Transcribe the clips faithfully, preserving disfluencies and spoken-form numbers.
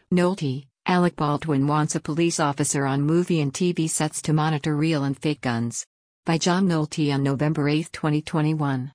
Nolte, Alec Baldwin wants a police officer on movie and T V sets to monitor real and fake guns. By John Nolte on November eighth, twenty twenty-one.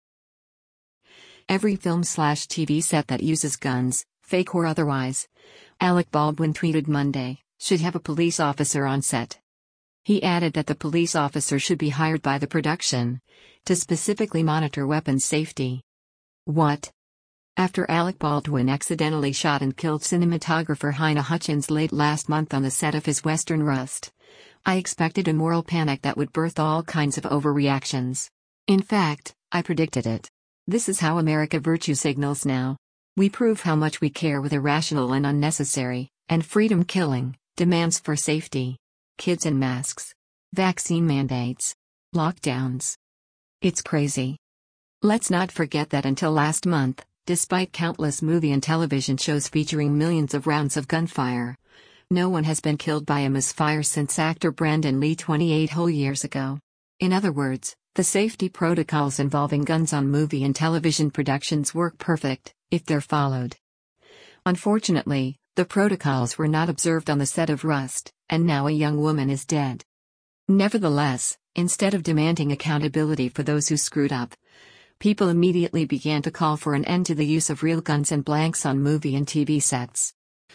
Every film slash T V set that uses guns, fake or otherwise, Alec Baldwin tweeted Monday, should have a police officer on set. He added that the police officer should be hired by the production to specifically monitor weapons safety. What? After Alec Baldwin accidentally shot and killed cinematographer Halyna Hutchins late last month on the set of his western Rust, I expected a moral panic that would birth all kinds of overreactions. In fact, I predicted it. This is how America virtue signals now. We prove how much we care with irrational and unnecessary, and freedom-killing, demands for safety. Kids in masks. Vaccine mandates. Lockdowns. It's crazy. Let's not forget that until last month, despite countless movie and television shows featuring millions of rounds of gunfire, no one has been killed by a misfire since actor Brandon Lee twenty-eight whole years ago. In other words, the safety protocols involving guns on movie and television productions work perfect, if they're followed. Unfortunately, the protocols were not observed on the set of Rust, and now a young woman is dead. Nevertheless, instead of demanding accountability for those who screwed up, people immediately began to call for an end to the use of real guns and blanks on movie and T V sets.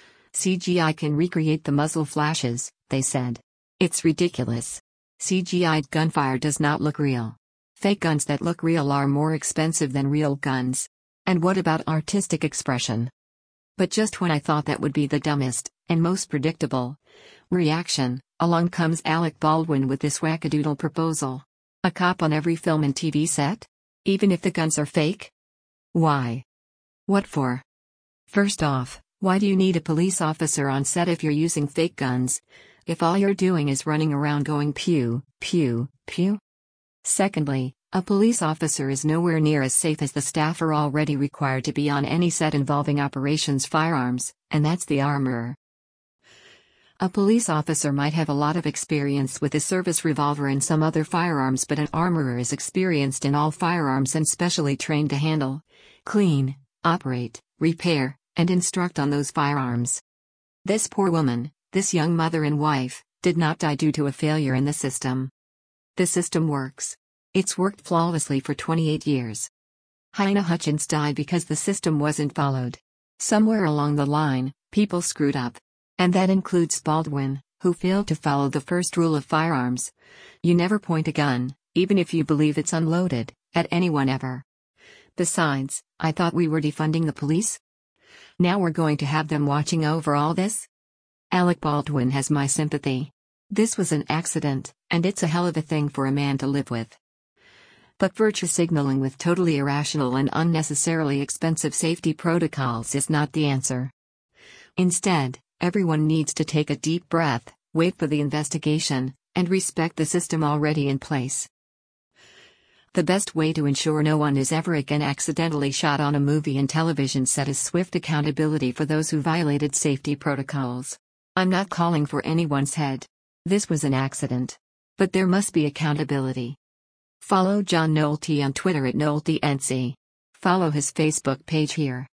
C G I can recreate the muzzle flashes, they said. It's ridiculous. C G I'd gunfire does not look real. Fake guns that look real are more expensive than real guns. And what about artistic expression? But just when I thought that would be the dumbest, and most predictable reaction, along comes Alec Baldwin with this wackadoodle proposal. A cop on every film and T V set? Even if the guns are fake? Why? What for? First off, why do you need a police officer on set if you're using fake guns, if all you're doing is running around going pew, pew, pew? Secondly, a police officer is nowhere near as safe as the staffer already required to be on any set involving operations firearms, and that's the armorer. A police officer might have a lot of experience with a service revolver and some other firearms, but an armorer is experienced in all firearms and specially trained to handle, clean, operate, repair, and instruct on those firearms. This poor woman, this young mother and wife, did not die due to a failure in the system. The system works. It's worked flawlessly for twenty-eight years. Halyna Hutchins died because the system wasn't followed. Somewhere along the line, people screwed up. And that includes Baldwin, who failed to follow the first rule of firearms. You never point a gun, even if you believe it's unloaded, at anyone ever. Besides, I thought we were defunding the police? Now we're going to have them watching over all this? Alec Baldwin has my sympathy. This was an accident, and it's a hell of a thing for a man to live with. But virtue signaling with totally irrational and unnecessarily expensive safety protocols is not the answer. Instead, everyone needs to take a deep breath, wait for the investigation, and respect the system already in place. The best way to ensure no one is ever again accidentally shot on a movie and television set is swift accountability for those who violated safety protocols. I'm not calling for anyone's head. This was an accident. But there must be accountability. Follow John Nolte on Twitter at NolteNC. Follow his Facebook page here.